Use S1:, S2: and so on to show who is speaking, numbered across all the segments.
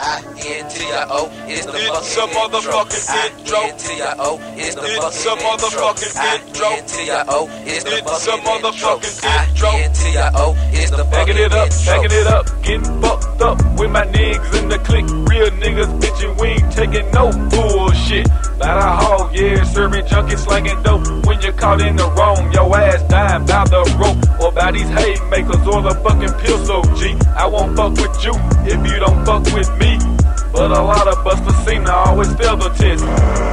S1: I-N-T-I-O is the
S2: It's a motherfucking intro.
S1: I-N-T-I-O is the
S2: It's a motherfucking intro.
S1: I-N-T-I-O is the
S2: It's a motherfucking intro.
S1: I-N-T-I-O is the
S2: Backing it up, backing it up, getting fucked up with my niggas in the clique. Real niggas, bitchin', we ain't taking no bullshit. Not a hog, yeah, serving junkies, slanging dope. When you're caught in the wrong, your ass dying by the rope. Or by these haymakers or the fucking pistol, G. I won't fuck with you if you don't fuck with me. But a lot of busters seem to always fail the test.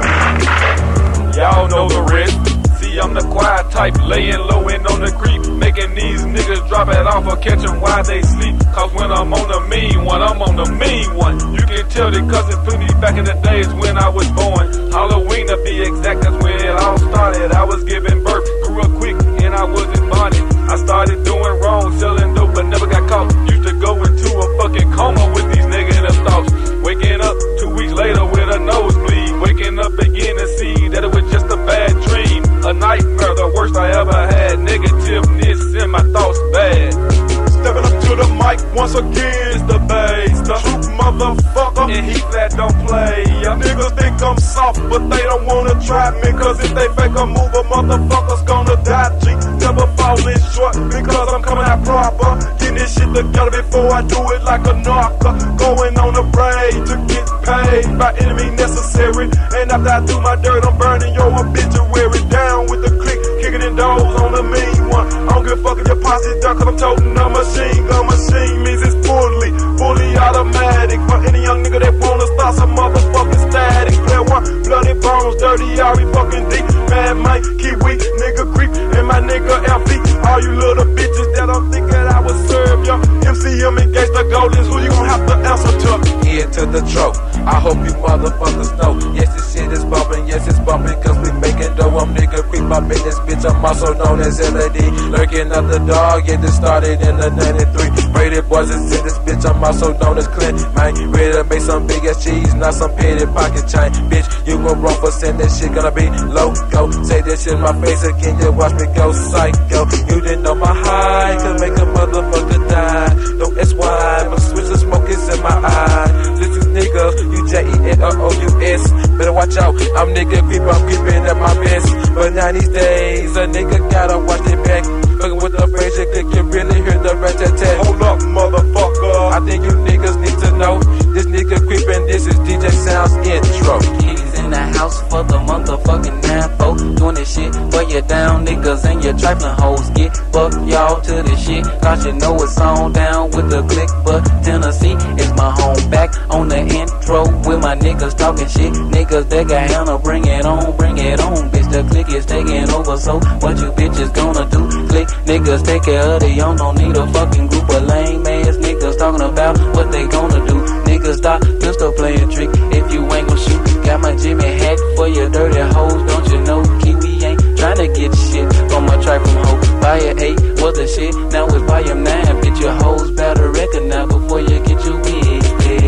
S2: Y'all know the rest. See, I'm the quiet type, laying low and on the creep, making these niggas drop it off or catch them while they sleep. Cause when I'm on the mean one, I'm on the mean one. You can tell that cause it put me back in the days when I was born. Halloween to be exact, that's where it all started. I was giving birth, grew up quick and I wasn't bonded. I started doing wrong, selling dope but never got caught. Used to go into a fucking coma with these negative thoughts. Waking up 2 weeks later with a nosebleed. Waking up again to see that it was just a bad dream. A nightmare, the worst I ever had. Negativeness in my thoughts bad. Stepping up to the mic once again, it's the bass, the true motherfucker, and he flat don't play. Niggas think I'm soft, but they don't wanna try me. Cause if they fake a move, a motherfucker's gonna die. G, never falling short, because I'm coming out proper. Getting this shit together before I do it like a knocker. Going on a braid to get paid by enemy necessary. And after I do my dirt, I'm burning your obituary. Down with the click, kicking in doors on the mean one. I don't give a fuck if your posse done, cause I'm toting a machine gun. Machine means it's fully automatic. For any young nigga that wanna start some motherfucking static. Player one, bloody bones, dirty, Ari fucking deep. Mad Mike, Kiwi, nigga creep, and my nigga LP. All you little bitches that don't think that I would serve y'all. MCM and Gangsta Goldens, who you gon' have to answer to?
S1: Head to the throat. I hope you motherfuckers know. Yes, this shit is bumping, yes, it's bumping, cause we making dough. I'm nigga creep up in this bitch, I'm also known as LAD. Lurking up the dog, yeah, this started in the 93. Braided boys is in this bitch, I'm also known as Clint. Man, ready to make some big ass cheese, not some petty pocket chain. Bitch, you gon' run for sin, that shit gonna be loco. Say that shit in my face again, you watch me go psycho. You didn't know my high, could make a motherfucker die. No SY, my switch of smoke is in my eye. This is niggas, you J-E-N-O-O-U-S. Better watch out, I'm nigga creep, I'm creeping at my best. But now these days, a nigga gotta watch their back. Fucking with the Frazier click, you really hear the rat-tat-tat.
S2: Hold up, motherfucker.
S1: I think you niggas need to know, this nigga creeping, this is DJ Sound's intro.
S3: He's in the house for the motherfucking 9-4. Doing this shit for your down niggas and your trifling hoes. Get fuck y'all to this shit, cause you know it's on down with the click. But Tennessee is my home, back on the intro with my niggas talking shit. Niggas that got handle, bring it on, bitch. The click is taking over, so what you bitches gonna do? Click, niggas take care of the young, don't need a fucking group of lame ass niggas talking about what they gonna do. Niggas stop pistol playing trick if you ain't gon' shoot. Got my Jimmy hat for your dirty hoes, don't you know? Kiwi ain't tryna get shit from a trifling hoe. Volume 8 was the shit, now it's volume 9. Bitch, your hoes better recognize before you get your wig,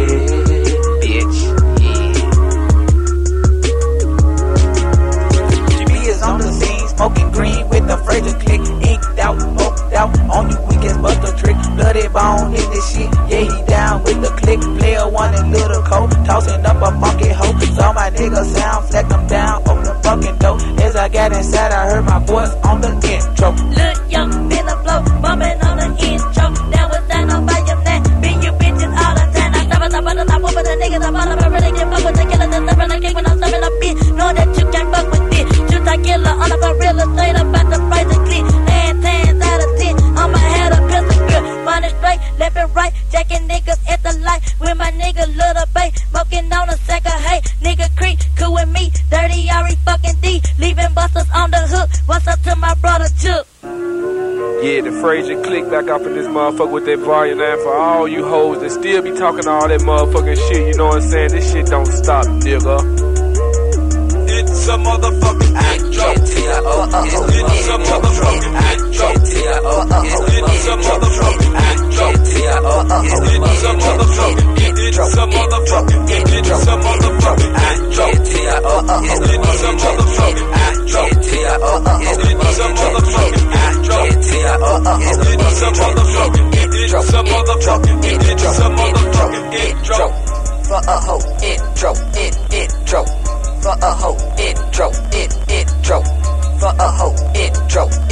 S3: bitch. GB is on the scene, smoking green with the Frazier click. Inked out, poked out, on you weekends but the trick. Bloody bone in this shit, yeah, he down with the click. Player one and little coat, tossing up a funky hoe. Saw my nigga sound, flex them down, open the fucking door. As I got inside, I heard my voice on the intro.
S4: Look, young, been a flow, bumping on the intro. That was down on by your neck, beat you bitches all the time. I stop on the top, over the niggas, I'm all about really get fuck with the killer. That's the run I kick when I'm serving a bitch. Know that you can't fuck with this. Shoot a killer, all about real estate, about the price of clean. 10 out of 10, on my head a pistol grip. Money straight, left and right, jacking niggas at the light. With my nigga Little Bay, smoking on a sack of hay. Nigga creep, cool with me, dirty Ari fucking D. Leaving busters on the hook, what's up to my brother Chuck?
S2: Yeah, the Frazier click back up in this motherfucker with that volume 9 for all you hoes that still be talking all that motherfucking shit. You know what I'm saying? This shit don't stop, nigga. It's a motherfucking intro. It's a motherfucking intro. It's a motherfucking intro. It's a motherfucking intro. It's a motherfucking intro. It's a motherfucking intro. It's a motherfucking intro. It's a motherfucking intro. It's a motherfucking intro. It's a motherfucking intro.
S5: intro.